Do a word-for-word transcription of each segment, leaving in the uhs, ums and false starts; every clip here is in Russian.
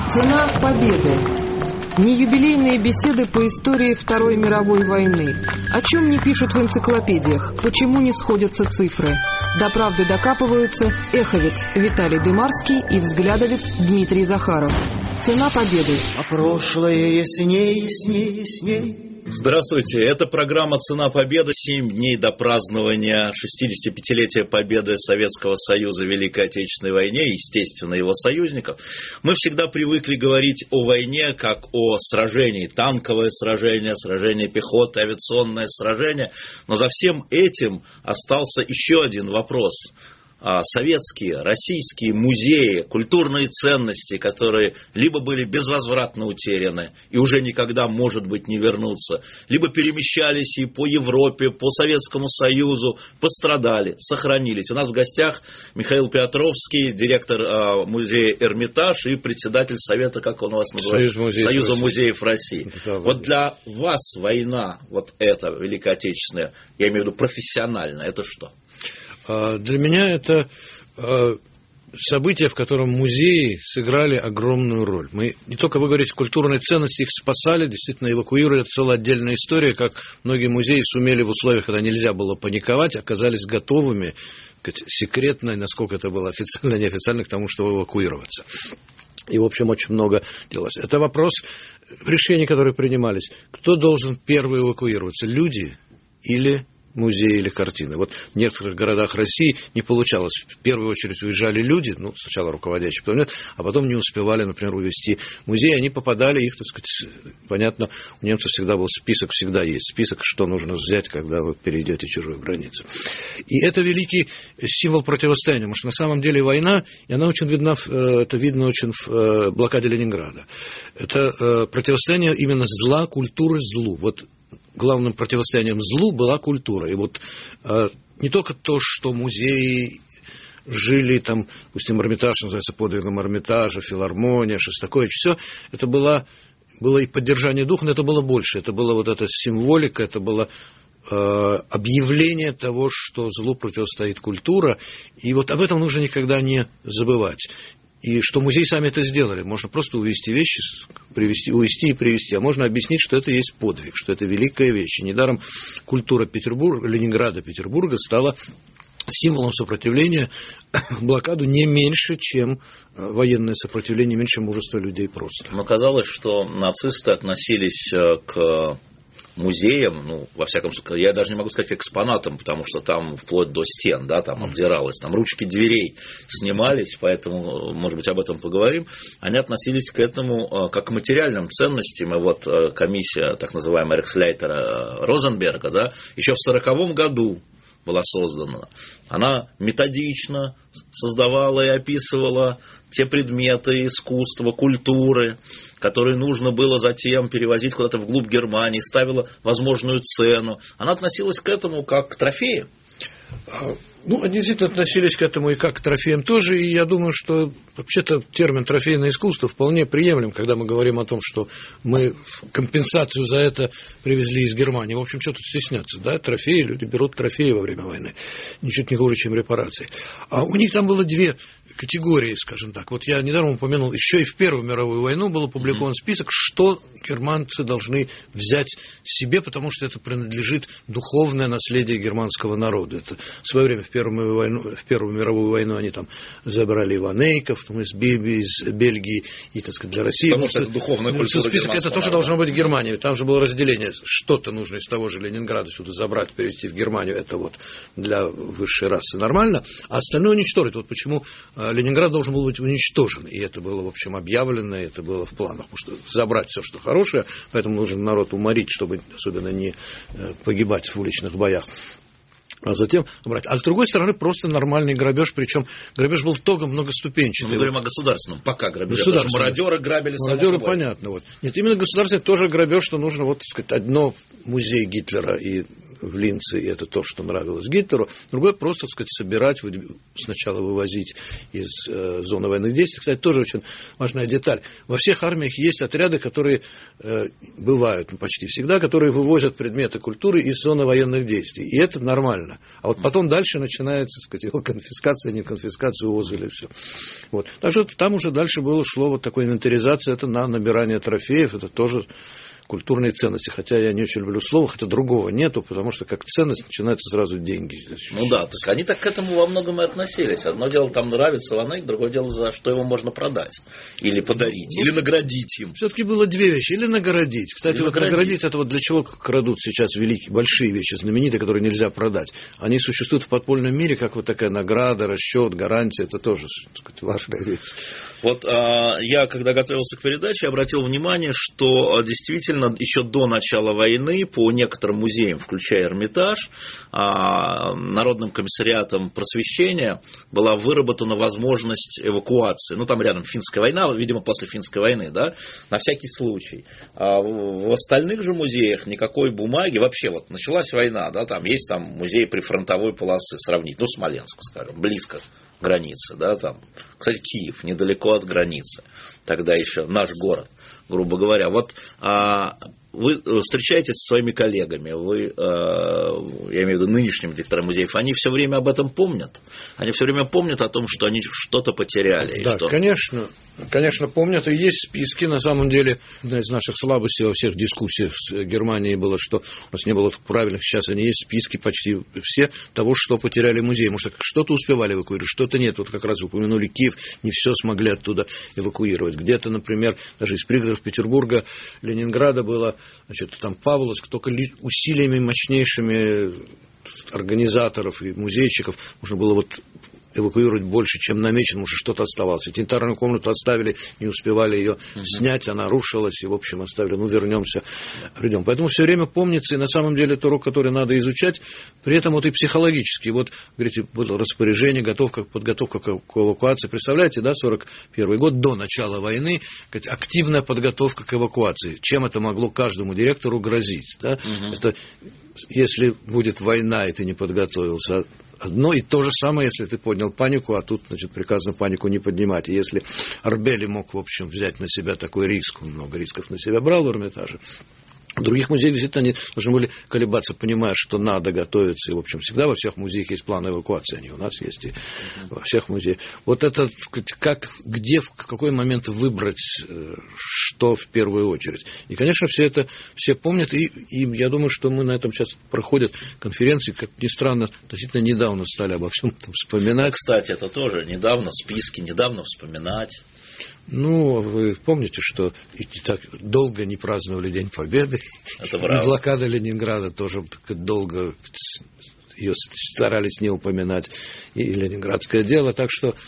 Цена победы. Не юбилейные беседы по истории Второй мировой войны. О чем не пишут в энциклопедиях, почему не сходятся цифры. До правды докапываются эховец Виталий Дымарский и взглядовец Дмитрий Захаров. Цена победы. А прошлое ясней, ясней, ясней. Здравствуйте, это программа «Цена победы». Семь дней до празднования шестидесятипятилетия победы Советского Союза в Великой Отечественной войне, естественно, его союзников. Мы всегда привыкли говорить о войне как о сражении. Танковое сражение, сражение пехоты, авиационное сражение. Но за всем этим остался еще один вопрос. Советские, российские музеи, культурные ценности, которые либо были безвозвратно утеряны и уже никогда, может быть, не вернутся, либо перемещались и по Европе, по Советскому Союзу, пострадали, сохранились. У нас в гостях Михаил Петровский, директор музея «Эрмитаж» и председатель совета, как он у вас называется? Союз музеев Союза России. музеев России. Да, вот для вас война, вот эта Великая Отечественная, я имею в виду профессионально, это что? Для меня это событие, в котором музеи сыграли огромную роль. Мы, не только вы говорите, культурные ценности, их спасали, действительно эвакуировали, это целая отдельная история, как многие музеи сумели в условиях, когда нельзя было паниковать, оказались готовыми, секретно, насколько это было официально, неофициально, к тому, чтобы эвакуироваться. И, в общем, очень много делалось. Это вопрос решений, которые принимались. Кто должен первый эвакуироваться, люди или музеи или картины. Вот в некоторых городах России не получалось. В первую очередь уезжали люди, ну, сначала руководящие, потом нет, а потом не успевали, например, увезти музеи. Они попадали, их, так сказать, понятно, у немцев всегда был список, всегда есть список, что нужно взять, когда вы перейдете чужую границу. И это великий символ противостояния, потому что на самом деле война, и она очень видна, это видно очень в блокаде Ленинграда. Это противостояние именно зла, культуры злу. Вот главным противостоянием злу была культура. И вот э, не только то, что музеи жили, там, допустим, Эрмитаж называется подвигом Эрмитажа, филармония, Шостакович, все это было, было и поддержание духа, но это было больше. Это была вот эта символика, это было э, объявление того, что злу противостоит культура. И вот об этом нужно никогда не забывать. И что музеи сами это сделали. Можно просто увезти вещи, привезти, увезти и привезти. А можно объяснить, что это есть подвиг, что это великая вещь. И недаром культура Петербурга, Ленинграда, Петербурга стала символом сопротивления блокаду не меньше, чем военное сопротивление, меньше мужества людей просто. Но казалось, что нацисты относились к музеям, ну, во всяком случае, я даже не могу сказать экспонатам, потому что там вплоть до стен, да, там обдиралось, там ручки дверей снимались, поэтому, может быть, об этом поговорим. Они относились к этому как к материальным ценностям, и вот комиссия, так называемая Рейхсляйтера Розенберга, да, еще в сороковом году была создана. Она методично создавала и описывала те предметы искусства, культуры, которые нужно было затем перевозить куда-то вглубь Германии, ставила возможную цену. Она относилась к этому как к трофею. Ну, они действительно относились к этому и как к трофеям тоже, и я думаю, что вообще-то термин «трофейное искусство» вполне приемлем, когда мы говорим о том, что мы компенсацию за это привезли из Германии. В общем, что тут стесняться, да, трофеи, люди берут трофеи во время войны, ничуть не хуже, чем репарации. А у них там было две категории, скажем так. Вот я недавно упомянул, еще и в Первую мировую войну был опубликован список, что германцы должны взять себе, потому что это принадлежит духовное наследие германского народа. Это в свое время в Первую, войну, в Первую мировую войну они там забрали Иванейков там, из, из Бельгии и, так сказать, для России. Потому что это духовная культура. Список это тоже должно быть в Германии. Там же было разделение. Что-то нужно из того же Ленинграда сюда забрать, перевезти в Германию. Это вот для высшей расы нормально. А остальное уничтожить. Вот почему Ленинград должен был быть уничтожен. И это было, в общем, объявлено, и это было в планах. Потому что забрать все, что хорошее, поэтому нужно народ уморить, чтобы особенно не погибать в уличных боях. А затем брать. А с другой стороны, просто нормальный грабеж, причем грабеж был того многоступенчатый. Мы говорим о государственном, пока грабеж. Потому что мародеры грабили, мародеры, понятно. Вот. Нет, именно государственный тоже грабеж, что нужно, вот, так сказать, одно музей Гитлера и в Линце, и это то, что нравилось Гитлеру. Другое просто, так сказать, собирать, сначала вывозить из э, зоны военных действий. Кстати, тоже очень важная деталь. Во всех армиях есть отряды, которые э, бывают ну, почти всегда, которые вывозят предметы культуры из зоны военных действий. И это нормально. А вот потом дальше начинается, так сказать, его конфискация, не конфискация, увоз или все. Вот. Так что там уже дальше было, шло вот такое инвентаризация, это на набирание трофеев, это тоже культурные ценности. Хотя я не очень люблю слово, хотя другого нету, потому что как ценность начинаются сразу деньги. Ну да, так они так к этому во многом и относились. Одно дело, там нравится Ван Эйк, другое дело, за что его можно продать. Или подарить, ну, или наградить им. Все-таки было две вещи. Или наградить. Кстати, или вот наградить. наградить, это вот для чего крадут сейчас великие, большие вещи, знаменитые, которые нельзя продать. Они существуют в подпольном мире, как вот такая награда, расчет, гарантия. Это тоже, так сказать, важная вещь. Вот а, я, когда готовился к передаче, обратил внимание, что действительно еще до начала войны по некоторым музеям, включая Эрмитаж, а, Народным комиссариатом просвещения была выработана возможность эвакуации. Ну, там рядом Финская война, видимо, после Финской войны, да, на всякий случай. А в остальных же музеях никакой бумаги, вообще вот началась война, да, там есть там музей прифронтовой полосы, сравнить, ну, Смоленск, скажем, близко границы, да, там, кстати, Киев недалеко от границы, тогда еще наш город, грубо говоря. Вот а, вы встречаетесь со своими коллегами, вы, а, я имею в виду нынешним директорам музеев, они все время об этом помнят, они все время помнят о том, что они что-то потеряли. Да, что... конечно. Конечно, помнят, и есть списки, на самом деле, одна из наших слабостей во всех дискуссиях с Германией было, что у нас не было правильных, сейчас они есть списки почти все того, что потеряли музеи, может, что-то успевали эвакуировать, что-то нет, вот как раз упомянули Киев, не все смогли оттуда эвакуировать, где-то, например, даже из пригородов Петербурга, Ленинграда было, значит, там Павловск, только усилиями мощнейшими организаторов и музейщиков можно было вот эвакуировать больше, чем намечено, потому что что-то оставалось. Санитарную комнату оставили, не успевали ее uh-huh. снять, она рушилась, и, в общем, оставили, ну, вернемся, придем. Поэтому все время помнится, и на самом деле это урок, который надо изучать, при этом вот и психологически. Вот, говорите, было распоряжение, готовка, подготовка к эвакуации. Представляете, да, сорок первый год, до начала войны, активная подготовка к эвакуации. Чем это могло каждому директору грозить? Да? Uh-huh. Это, если будет война, и ты не подготовился, одно и то же самое, если ты поднял панику, а тут, значит, приказано панику не поднимать. И если Арбели мог, в общем, взять на себя такой риск, он много рисков на себя брал в Эрмитаже, в других музеях действительно они должны были колебаться, понимая, что надо готовиться. И, в общем, всегда во всех музеях есть планы эвакуации. Они у нас есть и во всех музеях. Вот это как, где, в какой момент выбрать, что в первую очередь. И, конечно, все это все помнят. И, и я думаю, что мы на этом сейчас проходят конференции. Как ни странно, относительно недавно стали обо всем этом вспоминать. Кстати, это тоже недавно списки, недавно вспоминать. Ну, вы помните, что так долго не праздновали День Победы. Это правда. И блокада Ленинграда тоже долго ее старались не упоминать. И ленинградское дело. Так что...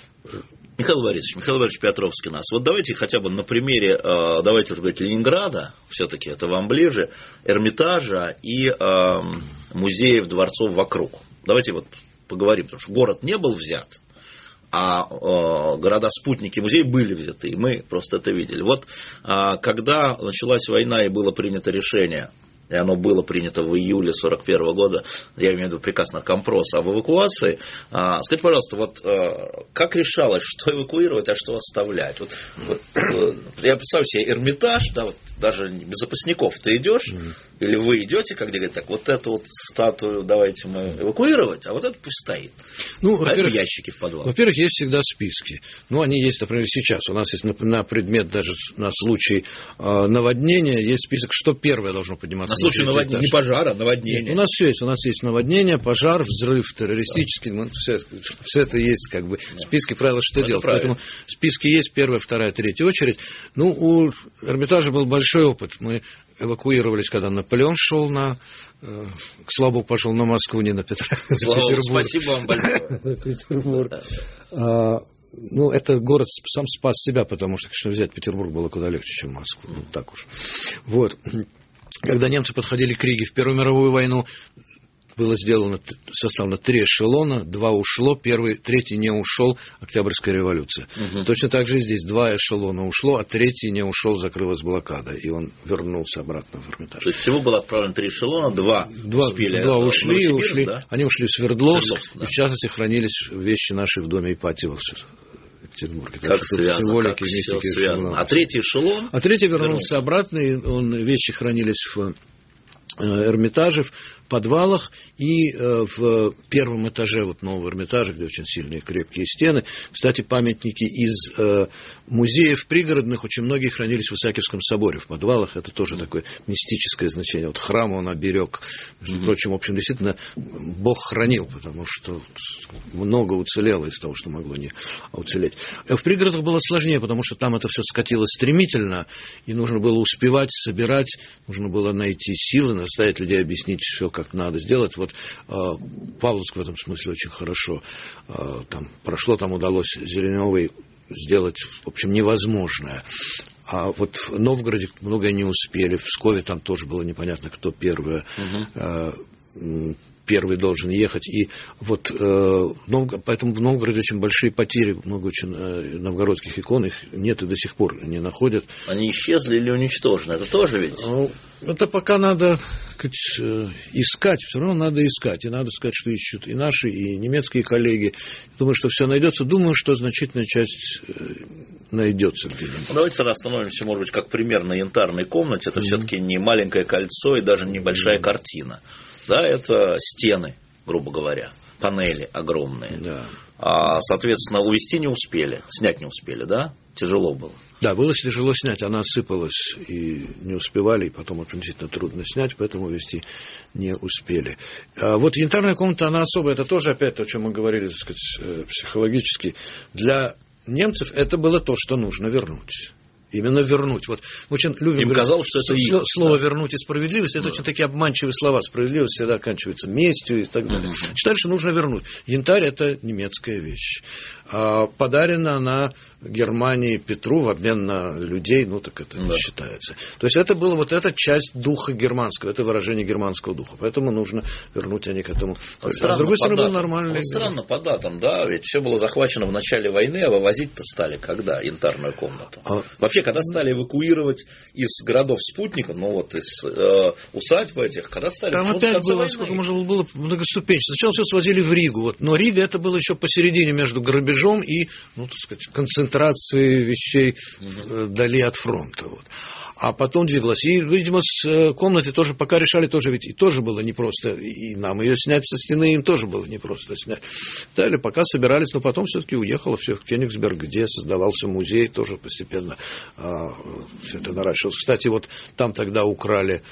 Михаил Борисович, Михаил Борисович Петровский нас. Вот давайте хотя бы на примере, давайте уже говорить, Ленинграда, все-таки это вам ближе, Эрмитажа и э, музеев, дворцов вокруг. Давайте вот поговорим, потому что город не был взят. А э, города-спутники музея были взяты, и мы просто это видели. Вот э, когда началась война и было принято решение, и оно было принято в июле сорок первого года, я имею в виду приказ наркомпроса об эвакуации, э, скажите, пожалуйста, вот э, как решалось, что эвакуировать, а что оставлять? Вот, вот, э, я представляю себе Эрмитаж, да, вот, даже без запасников ты идешь, mm-hmm. или вы идете, как говорят, так, вот эту вот статую давайте мы эвакуировать, а вот это пусть стоит. Ну, а это ящики в подвал. Во-первых, есть всегда списки. Ну, они есть, например, сейчас. У нас есть на, на предмет, даже на случай э, наводнения, есть список, что первое должно подниматься. На случай на наводнения, не пожара, наводнения. Нет, у нас все есть. У нас есть наводнение, пожар, взрыв, террористический. Да. Ну, все, все это есть, как бы, да. списки, правила, что это делать. Правильно. Поэтому списки есть, первая, вторая, третья очередь. Ну, у Эрмитажа был большой опыт. Мы эвакуировались, когда Наполеон шел на... Э, к слава богу, пошел на Москву, не на Петра. Слава, спасибо вам большое. Петербург. Ну, это город сам спас себя, потому что, конечно, взять Петербург было куда легче, чем Москву. Ну, так уж. Вот. Когда немцы подходили к Риге в Первую мировую войну, было сделано, составлено три эшелона, два ушло, первый, третий не ушел, Октябрьская революция. Угу. Точно так же и здесь два эшелона ушло, а третий не ушел, закрылась блокада, и он вернулся обратно в Эрмитаж. То есть всего было отправлено три эшелона, два, два успели. Два ушли, ушли да? Они ушли в Свердловск, Свердловск да. И в частности хранились вещи наши в доме Ипатьева в Петербурге. Как связано, как все связано. А третий эшелон? А третий вернулся, вернулся обратно, и он, вещи хранились в Эрмитаже, в подвалах и э, в первом этаже вот нового Эрмитажа, где очень сильные крепкие стены. Кстати, памятники из э, музеев пригородных очень многие хранились в Исаакиевском соборе, в подвалах. Это тоже mm-hmm. такое мистическое значение. Вот храм он оберег. Между mm-hmm. прочим, в общем, действительно, Бог хранил, потому что много уцелело из того, что могло не уцелеть. В пригородах было сложнее, потому что там это все скатилось стремительно, и нужно было успевать, собирать, нужно было найти силы, заставить людей объяснить все, как надо сделать. Вот э, Павловск в этом смысле очень хорошо э, там прошло, там удалось Зеленёвой сделать, в общем, невозможное. А вот в Новгороде многое не успели, в Пскове там тоже было непонятно, кто первый, угу. э, первый должен ехать. И вот э, Новгород, поэтому в Новгороде очень большие потери, много очень э, новгородских икон, их нет и до сих пор не находят. Они исчезли или уничтожены? Это тоже ведь? Это пока надо сказать, искать, все равно надо искать. И надо сказать, что ищут и наши, и немецкие коллеги. Думаю, что все найдется. Думаю, что значительная часть найдется где-нибудь. Ну, давайте остановимся, может быть, как пример на янтарной комнате. Это mm-hmm. все-таки не маленькое кольцо и даже небольшая mm-hmm. картина. Да, это стены, грубо говоря, панели огромные. Да. А, соответственно, увезти не успели, снять не успели, да? Тяжело было. Да, было тяжело снять, она осыпалась, и не успевали, и потом относительно трудно снять, поэтому увезти не успели. А вот янтарная комната, она особая, это тоже опять то, о чем мы говорили, так сказать, психологически. Для немцев это было то, что нужно вернуть. Именно вернуть. Вот мы очень любим Им говорить, казалось, что это их, слово да. вернуть и справедливость, это да. очень такие обманчивые слова. Справедливость всегда оканчивается местью и так далее. Mm-hmm. Считали, что нужно вернуть. Янтарь – это немецкая вещь. А подарена она Германии Петру в обмен на людей, ну так это да. не считается. То есть это была вот эта часть духа германского, это выражение германского духа. Поэтому нужно вернуть они к этому. Вот а с другой стороны, был датам. нормальный. Вот странно по датам, да, ведь все было захвачено в начале войны, а вывозить-то стали когда? Янтарную комнату. А... Вообще, когда стали эвакуировать из городов спутников, ну вот из э, усадьб этих, когда стали... Там опять было, войны. Сколько можно было, многоступенчато. Сначала все свозили в Ригу, вот, но Рига это было еще посередине между грабежом и, ну, так сказать, концентрацией вещей угу. вдали от фронта. Вот. А потом двигалась. И, видимо, с комнаты тоже пока решали, тоже ведь и тоже было непросто. И нам ее снять со стены им тоже было непросто снять. Далее пока собирались, но потом все-таки уехало все в Кёнигсберг, где создавался музей, тоже постепенно а, все это наращивалось. Кстати, вот там тогда украли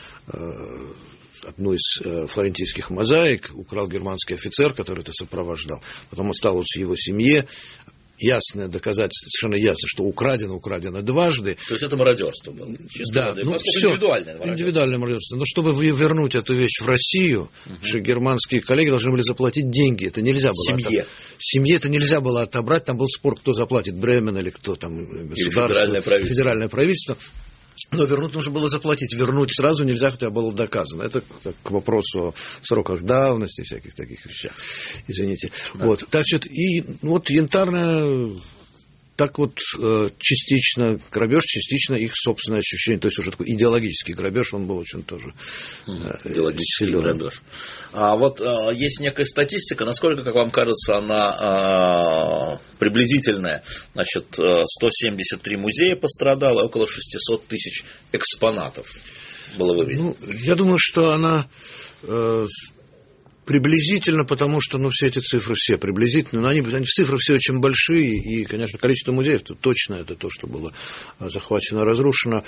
а, одну из э, флорентийских мозаик, украл германский офицер, который это сопровождал. Потом осталось в его семье. Ясное доказательство, совершенно ясно, что украдено, украдено дважды. То есть это мародерство было? Да, ну, все, индивидуальное мародерство. Индивидуальное мародерство. Но чтобы вернуть эту вещь в Россию, угу. что германские коллеги должны были заплатить деньги. Это нельзя было. Семье. Отобрать. Семье это нельзя было отобрать. Там был спор, кто заплатит, Бремен или кто там, государство, федеральное правительство. федеральное правительство. Но вернуть нужно было заплатить. Вернуть сразу нельзя, хотя было доказано. Это к вопросу о сроках давности, всяких таких вещах. Извините. Да. Вот. Так что, и вот янтарная, так вот частично грабеж, частично их собственное ощущение. То есть уже такой идеологический грабеж, он был очень тоже идеологический силен. грабеж. А вот а, есть некая статистика, насколько, как вам кажется, она а, приблизительная. Значит, сто семьдесят три музея пострадало, около шестьсот тысяч экспонатов было выведено. Ну, я думаю, что она... Э, приблизительно, потому что, ну, все эти цифры все приблизительно, но они, они цифры все очень большие, и, конечно, количество музеев, то точно это то, что было захвачено, разрушено.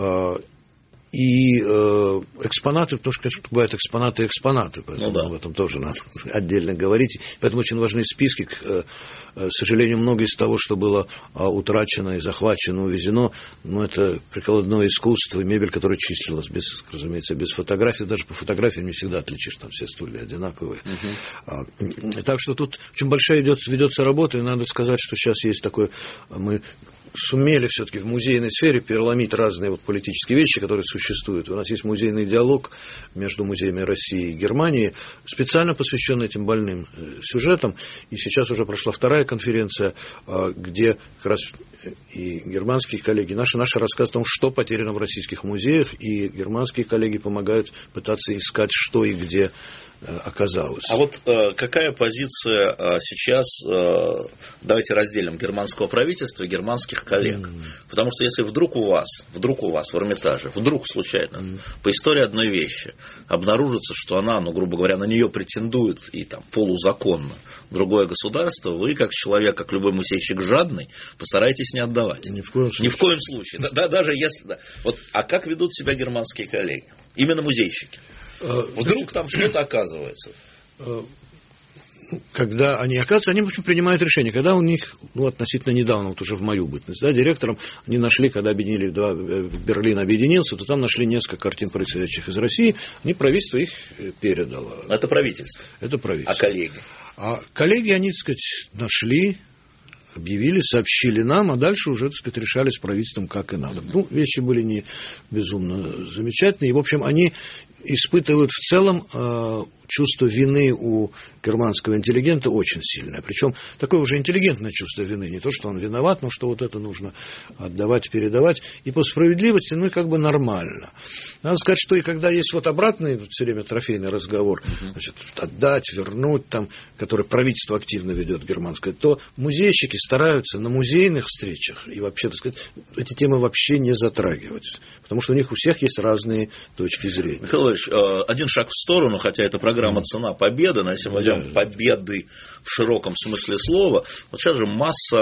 И э, экспонаты, потому что, конечно, бывают экспонаты и экспонаты, поэтому ну, да. об этом тоже надо отдельно говорить. Поэтому очень важны списки. К, к сожалению, многое из того, что было утрачено и захвачено, увезено, ну, это прикладное искусство, мебель, которая числилась, без, разумеется, без фотографий. Даже по фотографиям не всегда отличишь, там все стулья одинаковые. Uh-huh. Так что тут очень большая идет, ведется работа, и надо сказать, что сейчас есть такое... Мы сумели все-таки в музейной сфере переломить разные вот политические вещи, которые существуют. У нас есть музейный диалог между музеями России и Германии, специально посвященный этим больным сюжетам. И сейчас уже прошла вторая конференция, где как раз и германские коллеги, наши, наши рассказывают о том, что потеряно в российских музеях, и германские коллеги помогают пытаться искать, что и где оказалось. А вот э, какая позиция э, сейчас, э, давайте разделим германского правительства и германских коллег. Mm. Потому что если вдруг у вас, вдруг у вас в Эрмитаже, вдруг случайно, mm. по истории одной вещи, обнаружится, что она, ну, грубо говоря, на нее претендует и там полузаконно другое государство, вы, как человек, как любой музейщик жадный, постарайтесь не отдавать. Ни в коем случае. Ни в коем случае. Да, да, даже если... Да. Вот, а как ведут себя германские коллеги? Именно музейщики. Вдруг там что-то оказывается. Когда они оказываются, они, в общем, принимают решение. Когда у них, ну, относительно недавно, вот уже в мою бытность, да, директором, они нашли, когда объединили, два, Берлин объединился, то там нашли несколько картин, происходящих из России, они, правительство их передало. Это правительство? Это правительство. А коллеги? А коллеги, они, так сказать, нашли, объявили, сообщили нам, а дальше уже, так сказать, решали с правительством, как и надо. Ну, вещи были не безумно замечательные. И, в общем, они испытывают в целом э, чувство вины у германского интеллигента очень сильное. Причем такое уже интеллигентное чувство вины. Не то, что он виноват, но что вот это нужно отдавать, передавать. И по справедливости, ну, и как бы нормально. Надо сказать, что и когда есть вот обратный, все время трофейный разговор, uh-huh. значит, отдать, вернуть, там, который правительство активно ведет германское, то музейщики стараются на музейных встречах и вообще, так сказать, эти темы вообще не затрагивать. Потому что у них у всех есть разные точки зрения. Михаил Ильич, один шаг в сторону, хотя это программа «Цена победы», но если мы возьмем победы в широком смысле слова, вот сейчас же масса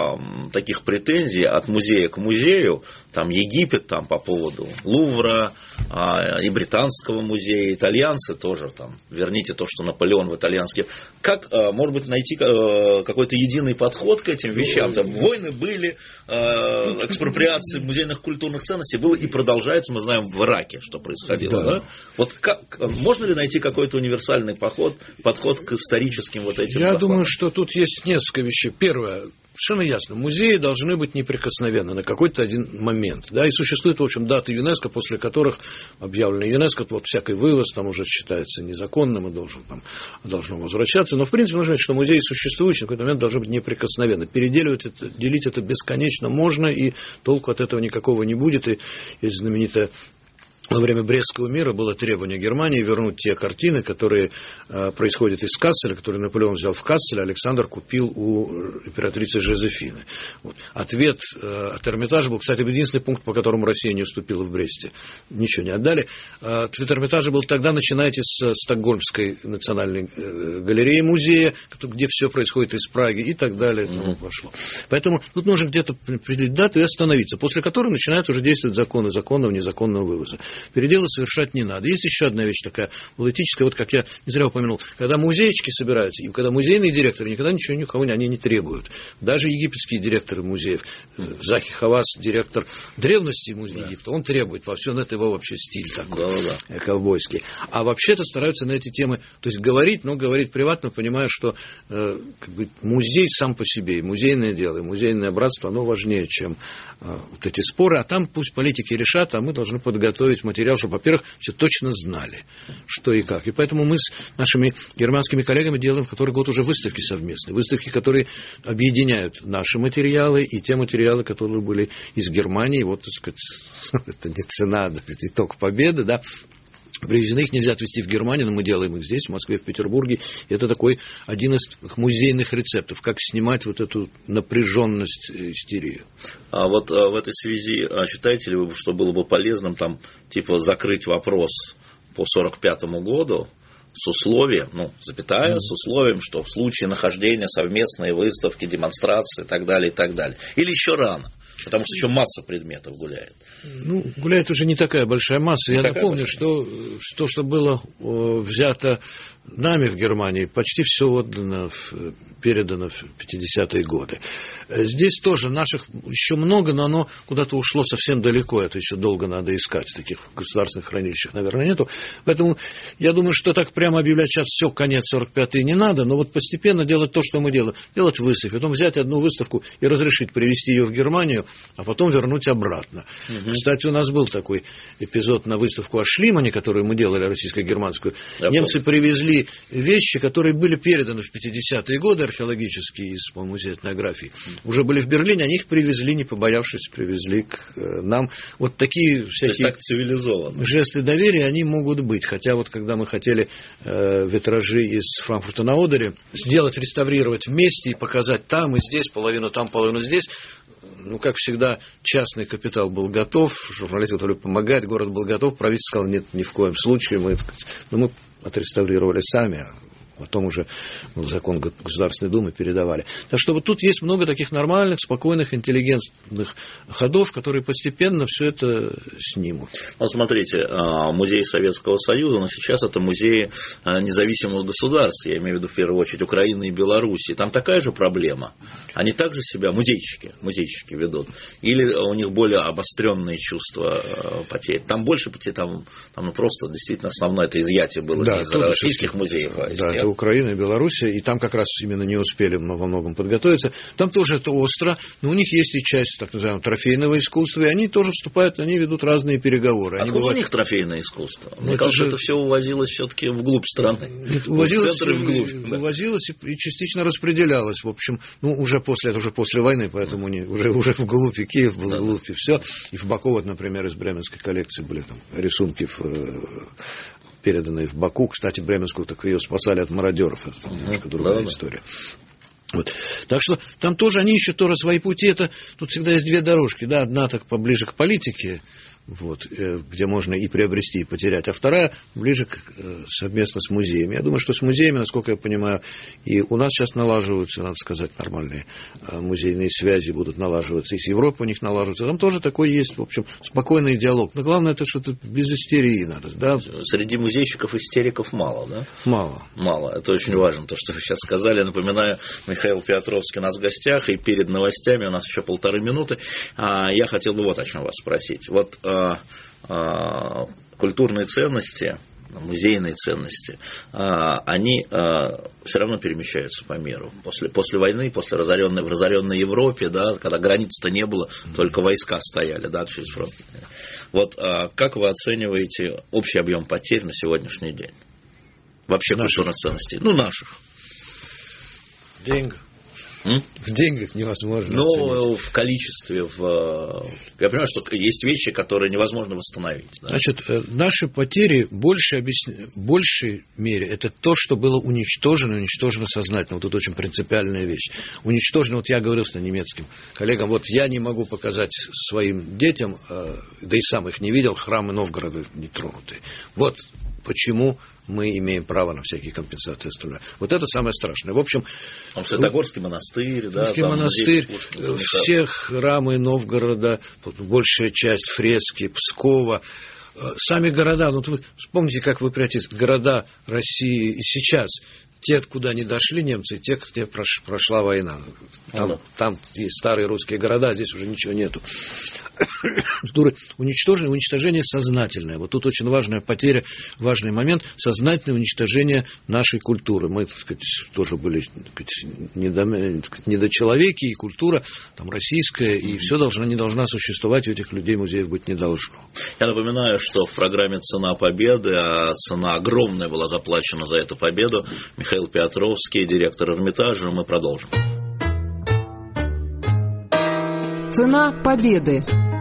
э, таких претензий от музея к музею, там Египет там, по поводу Лувра, э, и Британского музея, итальянцы тоже там, верните то, что Наполеон в итальянских. Как, э, может быть, найти э, какой-то единый подход к этим вещам? Там войны были, э, экспроприации музейных культурных ценностей было и продолжается, мы знаем, в Ираке, что происходило. Да. Да? Вот как, можно ли найти какой-то универсальный подход, подход к историческим вот этим Я захватам? думаю, что тут есть несколько вещей. Первое, совершенно ясно, музеи должны быть неприкосновенны на какой-то один момент. Да, и существуют, в общем, даты ЮНЕСКО, после которых объявлены ЮНЕСКО, вот всякий вывоз там уже считается незаконным и должен, там, должно возвращаться. Но, в принципе, нужно знать, что музеи существующие на какой-то момент должны быть неприкосновенны. Переделывать это, делить это бесконечно можно, и толку от этого никакого не будет. И есть знаменитая... Во время Брестского мира было требование Германии вернуть те картины, которые э, происходят из Касселя, которые Наполеон взял в Касселе, Александр купил у императрицы Жозефины. Вот. Ответ э, от Эрмитажа был, кстати, единственный пункт, по которому Россия не уступила в Бресте. Ничего не отдали. Э, ответ Эрмитажа был, тогда начинайте с Стокгольмской национальной э, галереи музея, где все происходит из Праги и так далее. И тому пошло. Поэтому тут нужно где-то определить дату и остановиться, после которой начинают уже действовать законы законного, незаконного вывоза. Переделы совершать не надо. Есть еще одна вещь такая политическая, вот как я не зря упомянул, когда музейщики собираются, и когда музейные директоры никогда ничего никого они не требуют. Даже египетские директоры музеев, Захи Хавас, директор древности музея да. Египта, он требует во всем, это его вообще стиль такой, да, да. ковбойский. А вообще-то стараются на эти темы, то есть говорить, но говорить приватно, понимая, что э, как бы, музей сам по себе, и музейное дело, и музейное братство, оно важнее, чем э, вот эти споры, а там пусть политики решат, а мы должны подготовить материал, чтобы, во-первых, все точно знали, что и как. И поэтому мы с нашими германскими коллегами делаем в который год уже выставки совместные. Выставки, которые объединяют наши материалы и те материалы, которые были из Германии. Вот, так сказать, это не цена, это итог победы, да. Привезены, их нельзя отвезти в Германию, но мы делаем их здесь, в Москве, в Петербурге. И это такой один из музейных рецептов, как снимать вот эту напряженность, истерию. А вот а в этой связи считаете ли вы, что было бы полезным там, типа, закрыть вопрос по сорок пятому году с условием, ну, запятая, mm-hmm. с условием, что в случае нахождения совместной выставки, демонстрации и так далее, и так далее. Или еще рано? Потому что еще масса предметов гуляет. Ну, гуляет уже не такая большая масса. Не Я напомню, большая. что то, что было взято нами в Германии, почти все отдано в передано в пятидесятые годы. Здесь тоже наших еще много, но оно куда-то ушло совсем далеко. Это еще долго надо искать. Таких государственных хранилищах, наверное, нету. Поэтому я думаю, что так прямо объявлять сейчас все, конец сорок пятый не надо, но вот постепенно делать то, что мы делаем. Делать выставку, потом взять одну выставку и разрешить привезти ее в Германию, а потом вернуть обратно. Угу. Кстати, у нас был такой эпизод на выставку о Шлимане, которую мы делали, российско-германскую. Я Немцы помню. Привезли вещи, которые были переданы в пятидесятые годы, археологические, из музея этнографии. Уже были в Берлине, они их привезли, не побоявшись, привезли к нам. Вот такие всякие... так цивилизованно. Жесты доверия, они могут быть. Хотя вот когда мы хотели э, витражи из Франкфурта на Одере сделать, реставрировать вместе и показать там и здесь, половину там, половину здесь, ну, как всегда, частный капитал был готов, журналисты готовы помогать, город был готов, правительство сказало, нет, ни в коем случае, мы, ну, мы отреставрировали сами, потом уже ну, закон Государственной Думы передавали. Так что вот тут есть много таких нормальных, спокойных, интеллигентных ходов, которые постепенно все это снимут. Ну, смотрите, музей Советского Союза, но сейчас это музеи независимых государств, я имею в виду в первую очередь Украины и Белоруссии. Там такая же проблема. Они также себя, музейщики, музейщики ведут. Или у них более обостренные чувства потерь. Там больше потерь, там, там ну, просто действительно основное это изъятие было да, из российских музеев. Да, Украина и Белоруссия, и там как раз именно не успели во многом подготовиться. Там тоже это остро, но у них есть и часть, так называемого, трофейного искусства, и они тоже вступают, они ведут разные переговоры. Откуда бывают... у них трофейное искусство? Мне это кажется, же... это все увозилось все-таки вглубь страны. Увозилось, в центр и вглубь. Да. Увозилось и частично распределялось. В общем, ну, уже после, это уже после войны, поэтому не, уже, уже вглубь, и Киев был да. вглубь, и все. И в Баку, вот, например, из бременской коллекции были там рисунки в... переданные в Баку. Кстати, Бременскую так ее спасали от мародеров. Это немножко другая да, история. Вот. Так что там тоже они ищут тоже свои пути. Это, тут всегда есть две дорожки. Да? Одна так поближе к политике, вот, где можно и приобрести, и потерять, а вторая ближе к, совместно с музеями. Я думаю, что с музеями, насколько я понимаю, и у нас сейчас налаживаются, надо сказать, нормальные музейные связи будут налаживаться, и с Европой у них налаживаются. Там тоже такой есть, в общем, спокойный диалог. Но главное, это что-то без истерии надо. Да? Среди музейщиков истериков мало, да? Мало. Мало. Это очень важно, то, что вы сейчас сказали. Напоминаю, Михаил Петровский у нас в гостях, и перед новостями у нас еще полторы минуты. Я хотел бы вот о чем вас спросить. Вот культурные ценности, музейные ценности, они все равно перемещаются по миру. После, после войны, после разоренной, в разоренной Европе, да, когда границ-то не было, только войска стояли, да, через фронт. Вот как вы оцениваете общий объем потерь на сегодняшний день? Вообще культурных ценностей? Ну, наших. Деньги. М? В деньгах невозможно. Ну, оценить. В количестве, в... Я понимаю, что есть вещи, которые невозможно восстановить. Да? Значит, наши потери больше объясня... в большей мере это то, что было уничтожено, уничтожено сознательно. Вот тут очень принципиальная вещь. Уничтожено, вот я говорил с немецким коллегам, вот я не могу показать своим детям, да и сам их не видел, храмы Новгорода не тронутые. Вот почему мы имеем право на всякие компенсации остальное. Вот это самое страшное. В общем... Там Святогорский монастырь, да? Святогорский монастырь, все храмы Новгорода, большая часть фрески, Пскова, сами города. Ну, вы вспомните, как вы прячете города России и сейчас. Те, куда не дошли немцы, те, где прошла война. Там, ага. там есть старые русские города, здесь уже ничего нету. Уничтожение, уничтожение сознательное. Вот тут очень важная потеря, важный момент, сознательное уничтожение нашей культуры. Мы, так сказать, тоже были, так сказать, недочеловеки, и культура там российская, и все должно, не должна существовать, у этих людей музеев быть не должно. Я напоминаю, что в программе «Цена победы», а цена огромная была заплачена за эту победу, Михаил Петровский, директор Эрмитажа. Мы продолжим. Цена победы.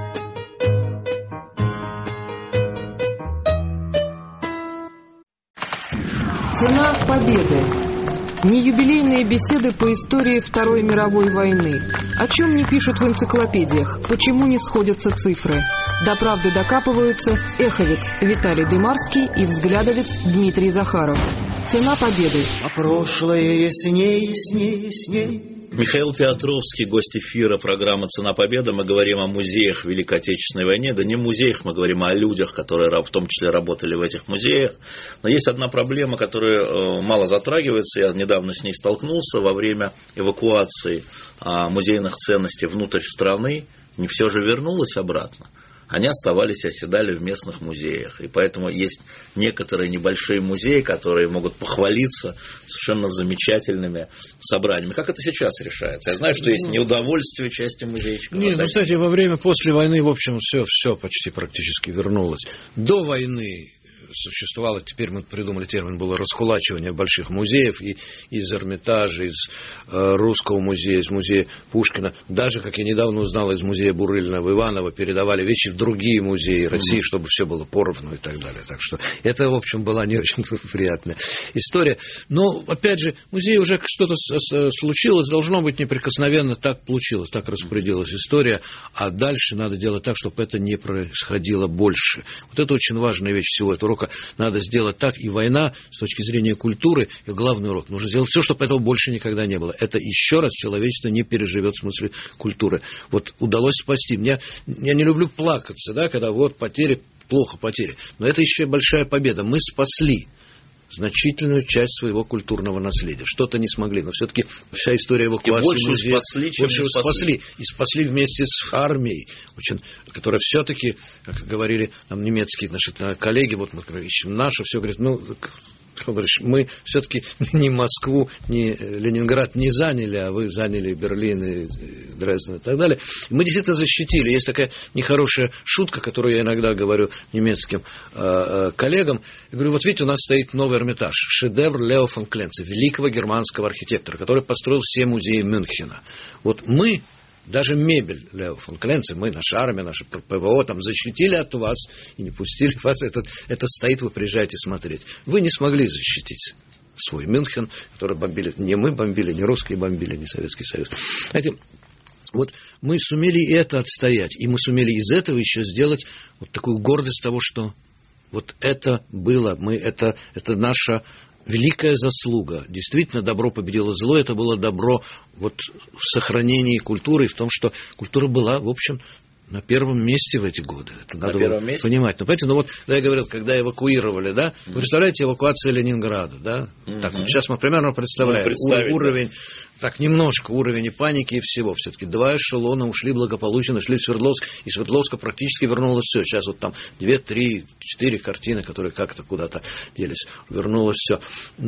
Цена победы. Не юбилейные беседы по истории Второй мировой войны. О чем не пишут в энциклопедиях, почему не сходятся цифры. До правды докапываются эховец Виталий Дымарский и взглядовец Дмитрий Захаров. Цена победы. А прошлое ясней, ясней, ясней Михаил Петровский, гость эфира программы «Цена победы». Мы говорим о музеях Великой Отечественной войны. Да не музеях, мы говорим о людях, которые в том числе работали в этих музеях. Но есть одна проблема, которая мало затрагивается. Я недавно с ней столкнулся во время эвакуации музейных ценностей внутрь страны. Не все же вернулось обратно. Они оставались, оседали в местных музеях. И поэтому есть некоторые небольшие музеи, которые могут похвалиться совершенно замечательными собраниями. Как это сейчас решается? Я знаю, что есть неудовольствие части музейчиков. Нет, ну, кстати, во время, после войны, в общем, все, все почти практически вернулось. До войны существовало, теперь мы придумали термин, было раскулачивание больших музеев, и из Эрмитажа, из э, Русского музея, из музея Пушкина, даже, как я недавно узнал, из музея Бурыльного, Иванова, передавали вещи в другие музеи России, mm-hmm. чтобы все было поровну и так далее. Так что это, в общем, была не очень приятная история. Но, опять же, в музее уже что-то случилось, должно быть неприкосновенно, так получилось, так распорядилась история, а дальше надо делать так, чтобы это не происходило больше. Вот это очень важная вещь всего этого урока. Надо сделать так, и война, с точки зрения культуры, и главный урок, нужно сделать все, чтобы этого больше никогда не было. Это еще раз человечество не переживет в смысле культуры. Вот удалось спасти. Меня, я не люблю плакаться, да, когда вот потери, плохо потери. Но это еще и большая победа. Мы спасли значительную часть своего культурного наследия. Что-то не смогли, но все-таки вся история эвакуации больше музея, спасли, чем больше не спасли. спасли. И спасли вместе с армией, очень, которая все-таки, как говорили нам немецкие наши коллеги, вот мы ищем нашу, все говорят, ну, говоришь, мы все-таки ни Москву, ни Ленинград не заняли, а вы заняли Берлин и Дрезден и так далее. Мы действительно защитили. Есть такая нехорошая шутка, которую я иногда говорю немецким э, коллегам. Я говорю, вот видите, у нас стоит новый Эрмитаж, шедевр Лео фон Кленца, великого германского архитектора, который построил все музеи Мюнхена. Вот мы, даже мебель Лео фон Кленца, мы, наша армия, наша ПВО, там, защитили от вас и не пустили вас. Это, это стоит, вы приезжаете смотреть. Вы не смогли защитить свой Мюнхен, который бомбили. Не мы бомбили, не русские бомбили, не Советский Союз. Знаете, вот мы сумели и это отстоять, и мы сумели из этого еще сделать вот такую гордость того, что вот это было, мы, это, это наша великая заслуга. Действительно, добро победило зло. Это было добро вот в сохранении культуры и в том, что культура была, в общем, на первом месте в эти годы. Это надо было понимать. Но, понимаете, ну вот, да, я говорил, когда эвакуировали, да, mm-hmm. вы представляете, эвакуация Ленинграда, да? Mm-hmm. Так, вот сейчас мы примерно представляем ну, уровень, да. так, немножко уровень и паники и всего. Все-таки два эшелона ушли благополучно, шли в Свердловск, и Свердловска практически вернулось все. Сейчас вот там две, три, четыре картины, которые как-то куда-то делись, вернулось все.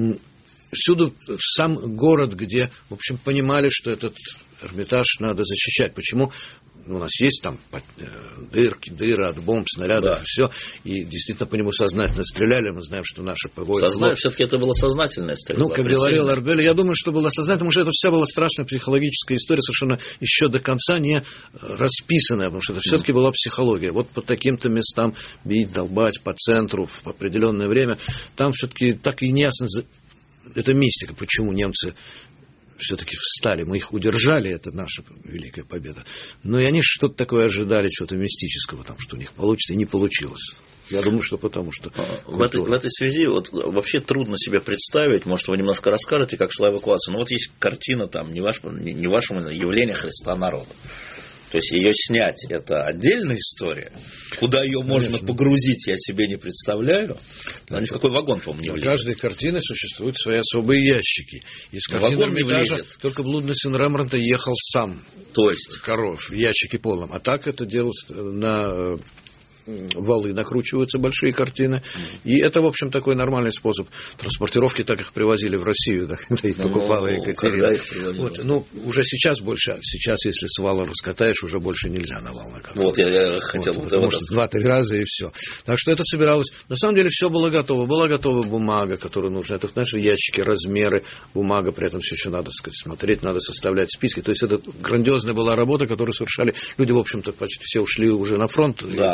Всюду сам город, где, в общем, понимали, что этот Эрмитаж надо защищать. Почему? У нас есть там дырки, дыры от бомб, снарядов, да. все, и действительно по нему сознательно стреляли, мы знаем, что наше ПВО... Созна... Все-таки это была сознательная стрельба. Ну, как говорил Арбель, я думаю, что было сознательно, потому что это вся была страшная психологическая история, совершенно еще до конца не расписанная, потому что это все-таки была психология. Вот по таким-то местам бить, долбать, по центру в определенное время, там все-таки так и не ясно, это мистика, почему немцы все-таки встали, мы их удержали, это наша великая победа. Но и они что-то такое ожидали, чего-то мистического, там, что у них получится, и не получилось. Я думаю, что потому что... В этой, в этой связи вот, вообще трудно себе представить, может, вы немножко расскажете, как шла эвакуация. Ну, вот есть картина, там, не ваше, не ваше явление Христа народа. То есть ее снять – это отдельная история. Куда ее можно Конечно. погрузить, я себе не представляю. Но ни в какой вагон, по-моему, не влезет. У каждой картины существуют свои особые ящики. Из картины Эрмитажа только блудный сын Рембрандта ехал сам. То есть? Коров в ящике полном. А так это делалось на... валы накручиваются, большие картины. И это, в общем, такой нормальный способ транспортировки, так их привозили в Россию, да, когда их покупала Екатерина. Вот, ну, уже сейчас больше, сейчас, если с вала раскатаешь, уже больше нельзя на вал накатать. Вот, я, я хотел... Вот, потому что два-три раза и все. Так что это собиралось. На самом деле все было готово. Была готова бумага, которую нужно. Это в наши ящики, размеры, бумага, при этом все еще надо, сказать, смотреть, надо составлять списки. То есть это грандиозная была работа, которую совершали люди, в общем-то, почти все ушли уже на фронт. Да, и, да.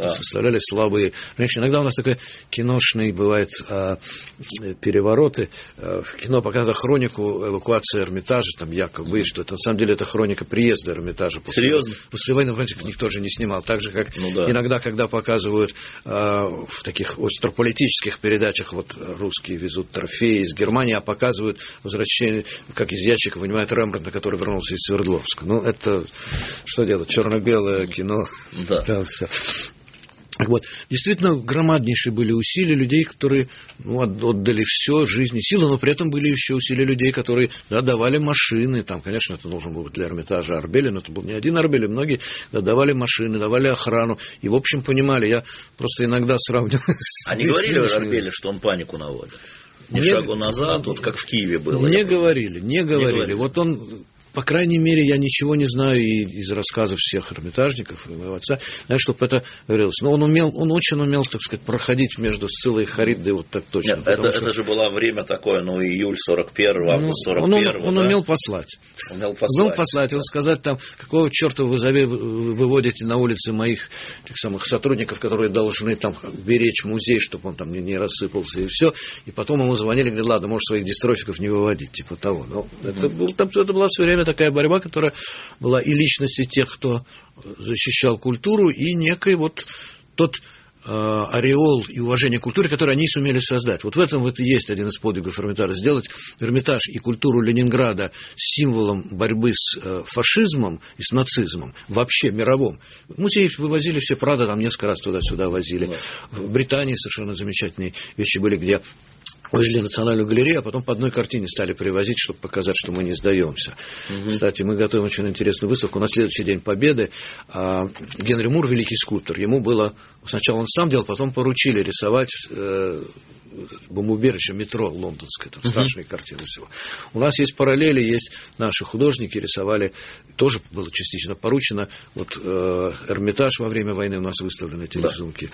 Да. Составляли слабые женщины. Иногда у нас такой киношный бывает а, перевороты. А, в кино показывают хронику эвакуации Эрмитажа, там якобы, что это на самом деле это хроника приезда Эрмитажа. После, Серьезно? После войны, никто же не снимал. Так же, как ну, да. иногда, когда показывают а, в таких острополитических передачах, вот русские везут трофеи из Германии, а показывают возвращение, как из ящика вынимают Рембрандта, который вернулся из Свердловска. Ну, это, что делать, черно-белое кино. Да. Там все. Вот. Действительно, громаднейшие были усилия людей, которые ну, отдали все, жизнь и силы, но при этом были еще усилия людей, которые да, давали машины. Там, конечно, это должен был быть для Эрмитажа Арбели, но это был не один Арбели, многие да, давали машины, давали охрану. И, в общем, понимали, я просто иногда сравниваю... Они говорили о Арбели, что он панику наводит? Ни шагу назад, вот как в Киеве было. Не говорили, не говорили. Вот он... По крайней мере, я ничего не знаю и из рассказов всех эрмитажников и моего отца, знаешь, чтобы это говорилось. Но он умел, он очень умел, так сказать, проходить между Сциллой и Харибдой вот так точно. Нет, это, что... это же было время такое, ну, июль сорок первого, август сорок первого. Он, он, он да? умел послать. Умел послать. Умел послать, он сказать там, какого черта вы выводите на улицы моих тех самых сотрудников, которые должны там беречь музей, чтобы он там не, не рассыпался, и все. И потом ему звонили, говорят, ладно, может, своих дистрофиков не выводить, типа того. Но mm-hmm. это, был, там, это была все время такая борьба, которая была и личности тех, кто защищал культуру, и некий вот тот э, ореол и уважение к культуре, который они сумели создать. Вот в этом вот и есть один из подвигов Эрмитажа. Сделать Эрмитаж и культуру Ленинграда символом борьбы с э, фашизмом и с нацизмом, вообще мировом. Музеи вывозили все, Прадо там несколько раз туда-сюда возили. Да. В Британии совершенно замечательные вещи были, где возили Национальную галерею, а потом по одной картине стали привозить, чтобы показать, что мы не сдаемся. Угу. Кстати, мы готовим очень интересную выставку на следующий день Победы. Генри Мур, великий скульптор, ему было... Сначала он сам делал, потом поручили рисовать э, бомбоубежище метро лондонское, там страшные угу. картины всего. У нас есть параллели, есть наши художники рисовали, тоже было частично поручено. Вот э, Эрмитаж во время войны у нас выставлены эти да. рисунки.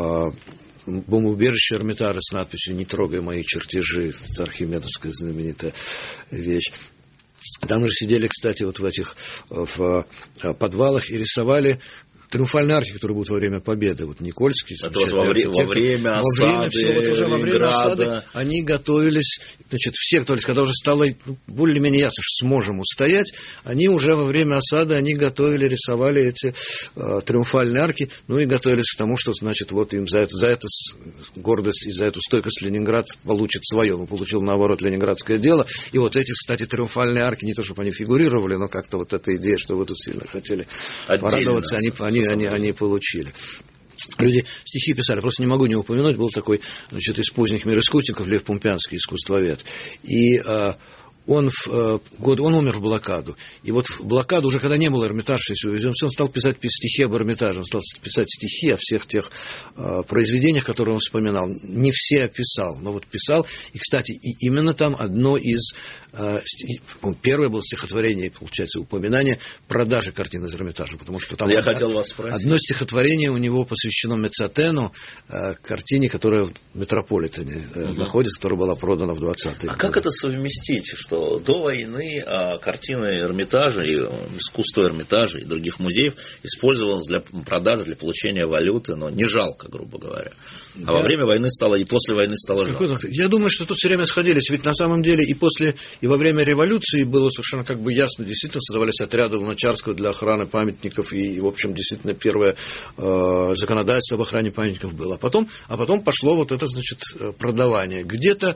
Бомбоубежище Эрмитажа с надписью «Не трогай мои чертежи». Это архимедовская знаменитая вещь. Там же сидели, кстати, вот в этих в подвалах и рисовали триумфальные арки, которые будут во время победы. Вот Никольский. Это вот во, вре- во время осады, во время, все, вот уже во время осады они готовились, значит, все готовились, когда уже стало ну, более-менее ясно, что сможем устоять, они уже во время осады, они готовили, рисовали эти э, триумфальные арки, ну и готовились к тому, что, значит, вот им за это, за это гордость и за эту стойкость Ленинград получит свое. Он получил, наоборот, ленинградское дело. И вот эти, кстати, триумфальные арки, не то, чтобы они фигурировали, но как-то вот эта идея, что вы тут сильно хотели отдельно порадоваться, они, они Они, они получили. Люди стихи писали, просто не могу не упомянуть, был такой, значит, из поздних мироискусников Лев Пумпянский, искусствовед. И а, он, в, год, он умер в блокаду. И вот в блокаду, уже когда не было Эрмитажа, он стал писать стихи об Эрмитаже, он стал писать стихи о всех тех э, произведениях, которые он вспоминал. Не все описал, но вот писал. И, кстати, и именно там одно из... Э, стих, первое было стихотворение, получается, упоминание продажи картин из Эрмитажа, потому что там... Я од... хотел вас спросить. Одно стихотворение у него посвящено Мецатену, э, картине, которая в Метрополитене э, угу. находится, которая была продана в двадцатые а годы. Как это совместить, что до войны а, картины Эрмитажа, и искусство Эрмитажа и других музеев использовалось для продажи, для получения валюты, но не жалко, грубо говоря. А да. во время войны стало, и после войны стало жалко. Я думаю, что тут все время сходились. Ведь на самом деле и после, и во время революции было совершенно как бы ясно, действительно создавались отряды Луначарского для охраны памятников, и, в общем, действительно первое э, законодательство об охране памятников было. А потом, а потом пошло вот это, значит, продавание. Где-то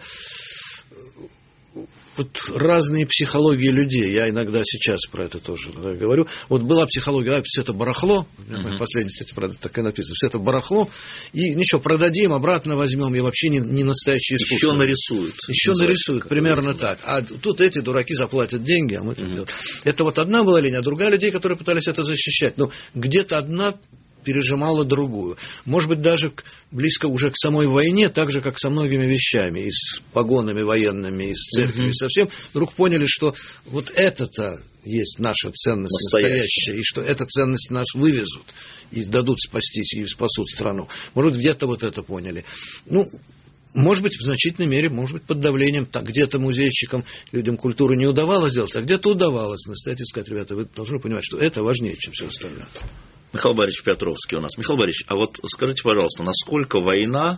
вот разные психологии людей. Я иногда сейчас про это тоже говорю. Вот была психология, а, все это барахло. Uh-huh. В последней статье, правда, так и написано. Все это барахло. И ничего, продадим, обратно возьмем. И вообще не, не настоящее искусство. Еще нарисуют. Еще нарисуют, примерно так. А тут эти дураки заплатят деньги, а мы uh-huh. делаем. Это вот одна была линия, а другая людей, которые пытались это защищать. Ну, где-то одна пережимала другую. Может быть, даже близко уже к самой войне, так же, как со многими вещами, и с погонами военными, и с церковью, и совсем, вдруг поняли, что вот это-то есть наша ценность настоящая, настоящая, и что эта ценность нас вывезут, и дадут спастись, и спасут страну. Может быть, где-то вот это поняли. Ну, может быть, в значительной мере, может быть, под давлением, так, где-то музейщикам, людям культуры не удавалось сделать, а где-то удавалось настоять и сказать, ребята, вы должны понимать, что это важнее, чем все остальное. Михаил Борисович Петровский у нас. Михаил Борисович, а вот скажите, пожалуйста, насколько война,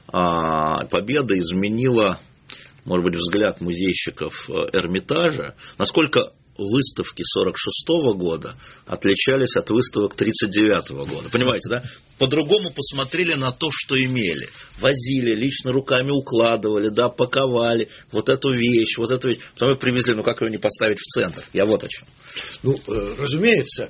победа изменила, может быть, взгляд музейщиков Эрмитажа, насколько выставки сорок шестого года отличались от выставок тридцать девятого года. Понимаете, да? По-другому посмотрели на то, что имели. Возили, лично руками укладывали, да, паковали. Вот эту вещь, вот эту вещь. Потом ее привезли, ну как ее не поставить в центр? Я вот о чем. Ну, разумеется,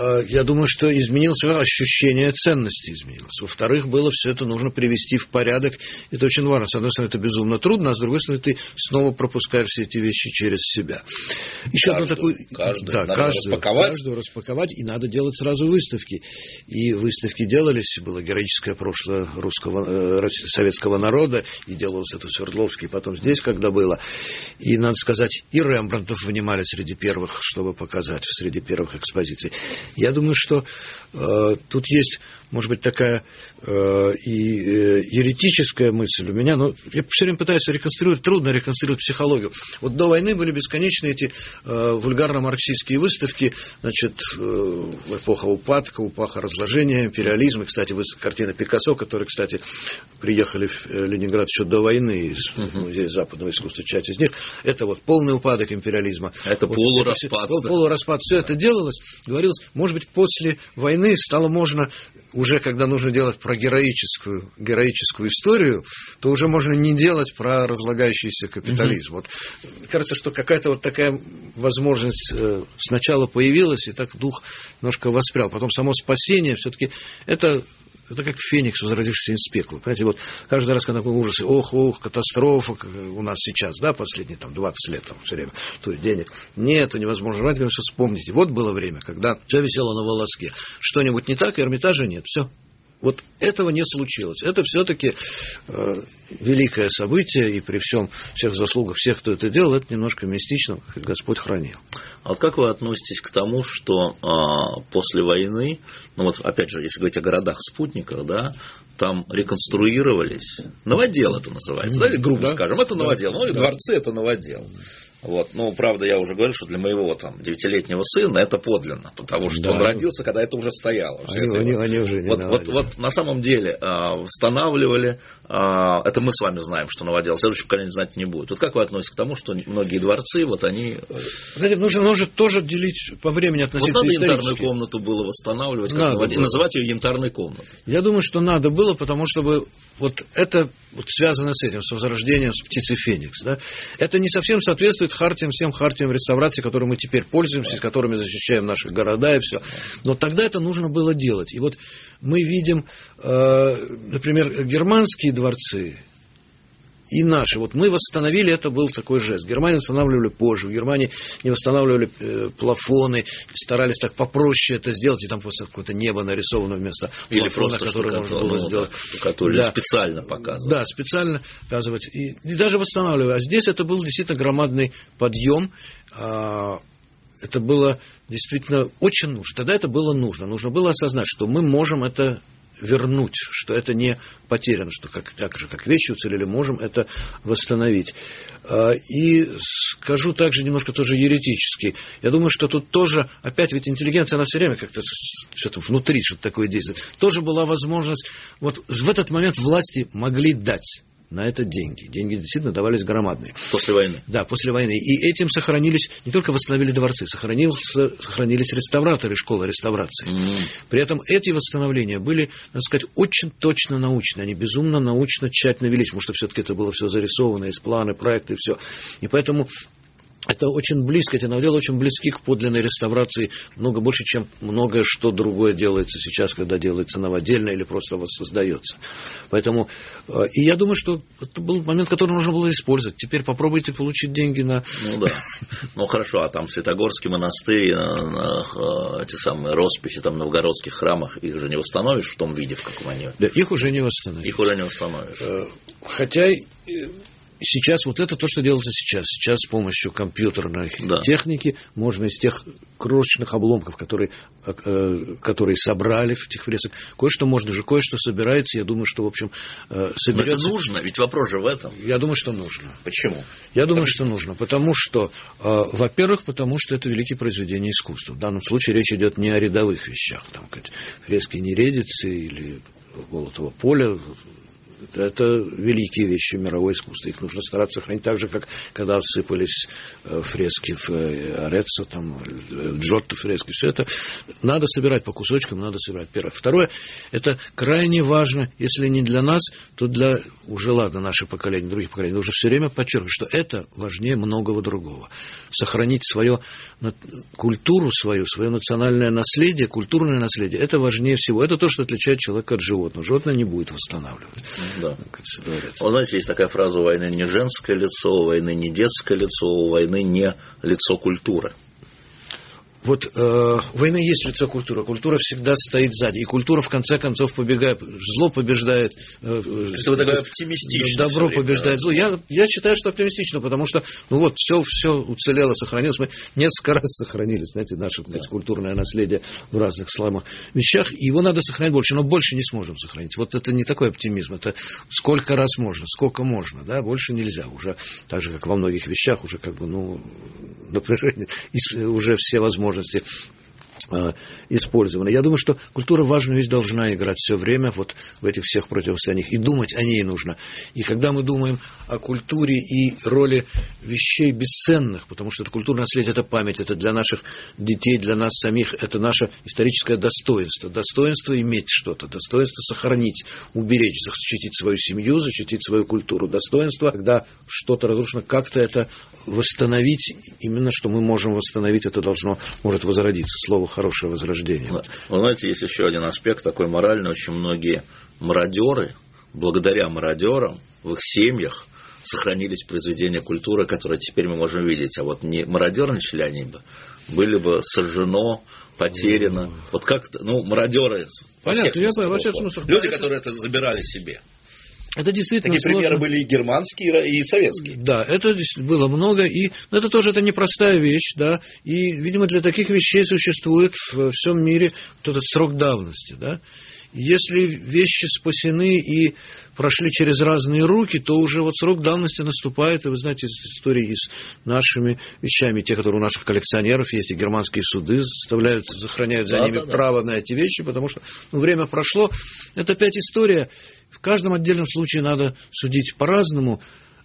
я думаю, что изменилось ощущение ценности изменилось. Во-вторых, было все это нужно привести в порядок. Это очень важно. С одной стороны, это безумно трудно, а с другой стороны, ты снова пропускаешь все эти вещи через себя. Еще одну такую... Каждую, да, надо каждую, распаковать. каждую распаковать, и надо делать сразу выставки. И выставки делались, было героическое прошлое русского, э, советского народа, и делалось это в Свердловске, и потом здесь, когда было. И, надо сказать, и Рембрандтов вынимали среди первых, чтобы показать, среди первых экспозиций. Я думаю, что э, тут есть, может быть, такая э, и э, еретическая мысль у меня, но я все время пытаюсь реконструировать, трудно реконструировать психологию. Вот до войны были бесконечные эти э, вульгарно-марксистские выставки, значит, э, эпоха упадка, эпоха разложения, империализма. Кстати, картина Пикассо, которые, кстати, приехали в Ленинград еще до войны из Музея западного искусства, часть из них, это вот полный упадок империализма. Это вот полураспад. Это, да. Полураспад. Все это делалось, говорилось, может быть, после войны стало можно, уже когда нужно делать про героическую, героическую историю, то уже можно не делать про разлагающийся капитализм. Mm-hmm. Вот, кажется, что какая-то вот такая возможность э, сначала появилась, и так дух немножко воспрял. Потом само спасение, все-таки это... Это как феникс, возродившийся из пекла. Понимаете, вот каждый раз, когда такой ужас, ох, ох, катастрофа у нас сейчас, да, последние там двадцать лет, там, все время, то есть денег нету, невозможно жрать, конечно, вспомните. Вот было время, когда все висело на волоске. Что-нибудь не так, Эрмитажа нет, все. Вот этого не случилось. Это все-таки э, великое событие, и при всем всех заслугах всех, кто это делал, это немножко мистично, как Господь хранил. А вот как вы относитесь к тому, что э, после войны, ну вот опять же, если говорить о городах-спутниках, да, там реконструировались, новодел это называется, mm-hmm. да, грубо да? скажем, это новодел, ну и да. дворцы это новодел. Вот. Ну, правда, я уже говорю, что для моего там девятилетнего сына это подлинно, потому что да. он родился, когда это уже стояло. Они, это они, вот. они уже не вот, вот, вот на самом деле а, восстанавливали, а, это мы с вами знаем, что новодел, следующее поколение знать не будет. Вот как вы относитесь к тому, что многие дворцы, вот они... Знаете, нужно, нужно тоже делить по времени относиться вот надо янтарную комнату было восстанавливать, как новодел, было. Называть ее янтарной комнатой. Я думаю, что надо было, потому что вот это вот связано с этим, с возрождением, с птицей Феникс. Да? Это не совсем соответствует хартиям, всем хартиям реставрации, которыми мы теперь пользуемся, с которыми защищаем наши города и все. Но тогда это нужно было делать. И вот мы видим, э, например, германские дворцы и наши. Вот мы восстановили, это был такой жест. Германии восстанавливали позже, в Германии не восстанавливали э, плафоны, старались так попроще это сделать, и там просто какое-то небо нарисовано вместо или плафона, которое можно было ну, сделать. Который да. специально показывать. Да, специально показывать. И, и даже восстанавливали. А здесь это был действительно громадный подъем. А, это было действительно очень нужно. Тогда это было нужно. Нужно было осознать, что мы можем это вернуть, что это не потеряно, что как, так же, как вещи уцелели, можем это восстановить. И скажу также немножко тоже еретически. Я думаю, что тут тоже, опять ведь интеллигенция, она все время как-то что-то внутри что-то такое действует. Тоже была возможность, вот в этот момент власти могли дать на это деньги. Деньги действительно давались громадные. После войны. Да, после войны. И этим сохранились, не только восстановили дворцы, сохранились, сохранились реставраторы школы реставрации. Mm. При этом эти восстановления были, надо сказать, очень точно научные. Они безумно научно, тщательно велись, потому что все-таки это было все зарисовано, из планы, проекты, и все. И поэтому это очень близко, эти новоделы очень близки к подлинной реставрации, много больше, чем многое что другое делается сейчас, когда делается новодельно или просто воссоздается. Поэтому, и я думаю, что это был момент, который нужно было использовать. Теперь попробуйте получить деньги на... Ну да, ну хорошо, а там Святогорский монастырь, те самые росписи там в новгородских храмах, их же не восстановишь в том виде, в каком они... Да, их уже не восстановишь. Их уже не восстановишь. Хотя... сейчас вот это то, что делается сейчас. Сейчас с помощью компьютерной да. техники можно из тех крошечных обломков, которые, которые собрали в этих фресках, кое-что можно же, кое-что собирается. Я думаю, что, в общем, соберется... Но это нужно, ведь вопрос же в этом. Я думаю, что нужно. Почему? Я думаю, что нужно. Потому что, во-первых, потому что это великие произведения искусства. В данном случае речь идет не о рядовых вещах. Там, фрески Нередицы или Голотова поля. Это великие вещи мирового искусства. Их нужно стараться сохранить так же, как когда всыпались фрески в Ареццо, там, Джотто фрески. Все это надо собирать по кусочкам, надо собирать. Первое. Второе, это крайне важно, если не для нас, то для, уже ладно, наших поколений, других поколений, нужно все время подчеркивать, что это важнее многого другого. Сохранить свою культуру свою, свое национальное наследие, культурное наследие, это важнее всего. Это то, что отличает человека от животного. Животное не будет восстанавливать. Да. Вы знаете, есть такая фраза: у войны не женское лицо, у войны не детское лицо, у войны не лицо культуры. Вот э, у войны есть лицо культуры. Культура всегда стоит сзади. И культура, в конце концов, побегает. Зло побеждает. Э, То есть вы такой оптимистичный. Добро побеждает зло. Я, я считаю, что оптимистично, потому что ну вот, все, все уцелело, сохранилось. Мы несколько раз сохранили, знаете, наше да. культурное наследие в разных сломах вещах. Его надо сохранять больше, но больше не сможем сохранить. Вот это не такой оптимизм. Это сколько раз можно, сколько можно. Да? Больше нельзя. Уже так же, как во многих вещах, уже как бы, ну, напряжение, уже все возможности использованы. Я думаю, что культура важную вещь должна играть все время вот в этих всех противостояниях. И думать о ней нужно. И когда мы думаем о культуре и роли вещей бесценных, потому что это культурное наследие, это память, это для наших детей, для нас самих, это наше историческое достоинство. Достоинство иметь что-то, достоинство сохранить, уберечь, защитить свою семью, защитить свою культуру. Достоинство, когда что-то разрушено, как-то это восстановить. Именно что мы можем восстановить, это должно, может возродиться. Слово хорошее возрождение. Вы знаете, есть еще один аспект такой моральный. Очень многие мародеры, благодаря мародерам в их семьях сохранились произведения культуры, которые теперь мы можем видеть. А вот не мародерничали они бы, были бы сожжено, потеряно. Mm. Вот как, ну, мародеры. Понятно, я понимаю, во всех смыслах. Люди, которые это забирали себе. Это действительно Такие сложно. примеры были и германские, и советские. Да, это было много, и но это тоже это непростая вещь, да, и, видимо, для таких вещей существует во всем мире вот этот срок давности, да. Если вещи спасены и прошли через разные руки, то уже вот срок давности наступает, и вы знаете из истории и с нашими вещами, те, которые у наших коллекционеров есть, и германские суды заставляют, сохраняют за да, ними да, право да. на эти вещи, потому что ну, время прошло, это опять история. В каждом отдельном случае надо судить по-разному,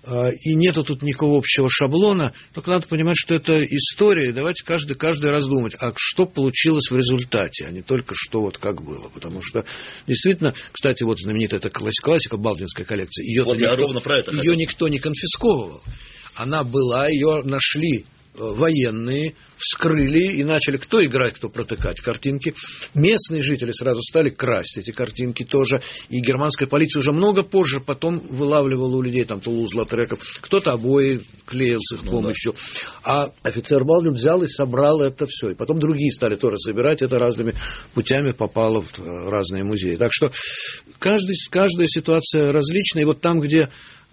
и нету тут никакого общего шаблона, только надо понимать, что это история, и давайте каждый, каждый раз думать, а что получилось в результате, а не только что вот как было, потому что действительно, кстати, вот знаменитая эта классика, Балдвинская коллекция, ее, вот никто, ее никто не конфисковывал, она была, ее нашли военные, вскрыли и начали кто играть, кто протыкать картинки. Местные жители сразу стали красть эти картинки тоже. И германская полиция уже много позже потом вылавливала у людей там Тулуз-Латреков. Кто-то обои клеил с их ну, помощью. Да. А офицер Балдин взял и собрал это все. И потом другие стали тоже собирать. Это разными путями попало в разные музеи. Так что каждый, каждая ситуация различная. И вот там, где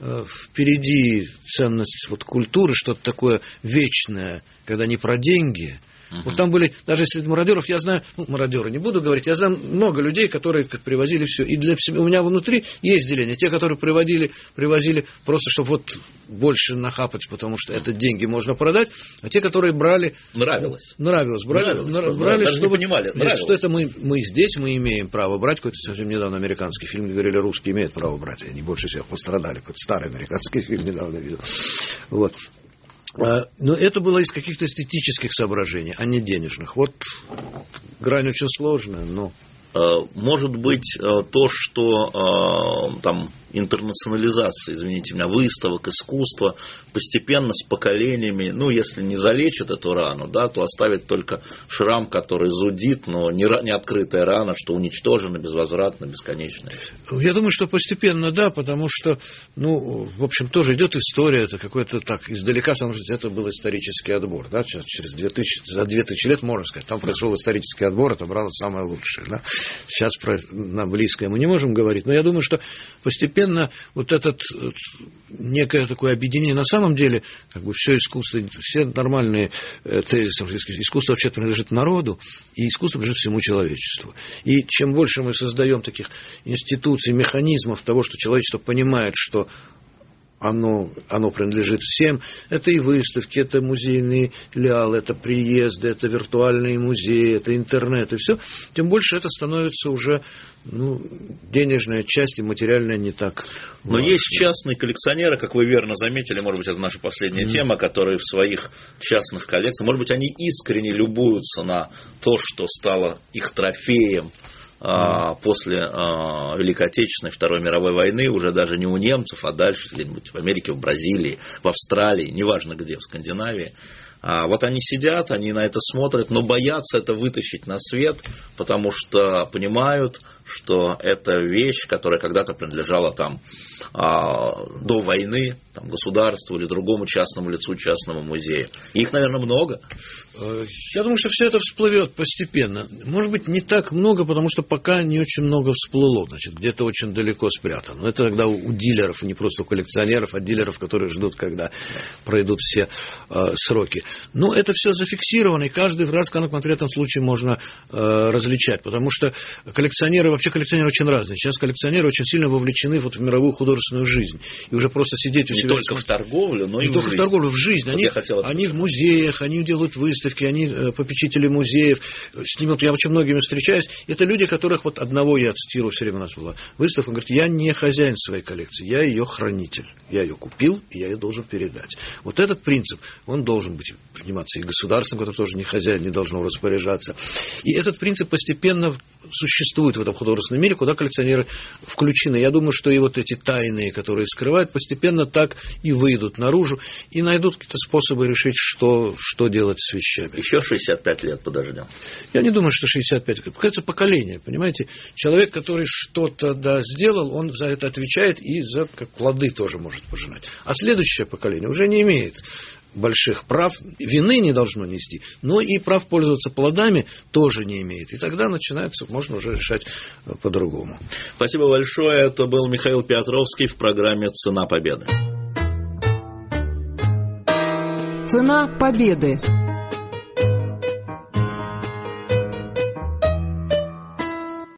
впереди ценность вот культуры, что-то такое вечное, когда не про деньги. Uh-huh. Вот там были, даже среди мародеров, я знаю, ну, мародеры не буду говорить, я знаю много людей, которые привозили все. И для у меня внутри есть деление. Те, которые приводили, привозили просто, чтобы вот больше нахапать, потому что это деньги можно продать, а те, которые брали... Нравилось. Нравилось. Брали, нравилось, брали даже чтобы... не понимали. Нет, что это мы, мы здесь, мы имеем право брать. Какой-то совсем недавно американский фильм, говорили, русские имеют право брать. Они больше всех пострадали. Какой-то старый американский фильм недавно видел. Вот. Но это было из каких-то эстетических соображений, а не денежных. Вот грань очень сложная, но... Может быть, то, что там интернационализация, извините меня, выставок, искусства постепенно с поколениями, ну, если не залечит эту рану, да, то оставит только шрам, который зудит, но не, не открытая рана, что уничтожена безвозвратно, бесконечно. Я думаю, что постепенно, да, потому что, ну, в общем, тоже идет история, это какой-то так, издалека, это был исторический отбор, да, через две тысячи, за две тысячи лет, можно сказать, там прошел исторический отбор, отобрало самое лучшее, да. Сейчас про на близкое мы не можем говорить, но я думаю, что постепенно постепенно вот этот некое такое объединение, на самом деле, как бы все искусство, все нормальные тезисы, искусство вообще принадлежит народу, и искусство принадлежит всему человечеству. И чем больше мы создаем таких институций, механизмов того, что человечество понимает, что Оно, оно принадлежит всем. Это и выставки, это музейные филиалы, это приезды, это виртуальные музеи, это интернет, и все. Тем больше это становится уже, ну, денежная часть, и материальная не так Но важна. есть частные коллекционеры, как вы верно заметили, может быть, это наша последняя mm-hmm. тема, которые в своих частных коллекциях, может быть, они искренне любуются на то, что стало их трофеем после а, Великой Отечественной, Второй мировой войны, уже даже не у немцев, а дальше где-нибудь в Америке, в Бразилии, в Австралии, неважно где, в Скандинавии. А вот они сидят, они на это смотрят, но боятся это вытащить на свет, потому что понимают, что это вещь, которая когда-то принадлежала там а, до войны там, государству или другому частному лицу, частному музею. Их, наверное, много. Я думаю, что все это всплывет постепенно. Может быть, не так много, потому что пока не очень много всплыло. Значит, где-то очень далеко спрятано. Но это тогда у дилеров, не просто у коллекционеров, а дилеров, которые ждут, когда пройдут все э, сроки. Но это все зафиксировано, и каждый раз в конкретном случае можно э, различать. Потому что коллекционеры, вообще коллекционеры очень разные. Сейчас коллекционеры очень сильно вовлечены вот в мировую художественную жизнь. И уже просто сидеть у не себя... Не только в торговлю, но не и в только жизнь. в торговлю, в жизнь. Вот они, они в музеях, они делают выставки, они попечители музеев. С ними я очень многими встречаюсь. Это люди, которых вот одного я цитирую, все время у нас была выставка. Он говорит, я не хозяин своей коллекции, я ее хранитель. Я ее купил, и я ее должен передать. Вот этот принцип, он должен быть приниматься и государством, которое тоже не хозяин, не должно распоряжаться. И этот принцип постепенно существует в этом художественном мире, куда коллекционеры включены. Я думаю, что и вот эти тайные, которые скрывают, постепенно так и выйдут наружу, и найдут какие-то способы решить, что, что делать с вещами. Еще шестьдесят пять лет подождем. Я не думаю, что шестьдесят пять. Это поколение, понимаете? Человек, который что-то да, сделал, он за это отвечает и за как плоды тоже может пожинать. А следующее поколение уже не имеет больших прав, вины не должно нести, но и прав пользоваться плодами тоже не имеет. И тогда начинается, можно уже решать по-другому. Спасибо большое. Это был Михаил Петровский в программе «Цена победы». Цена победы.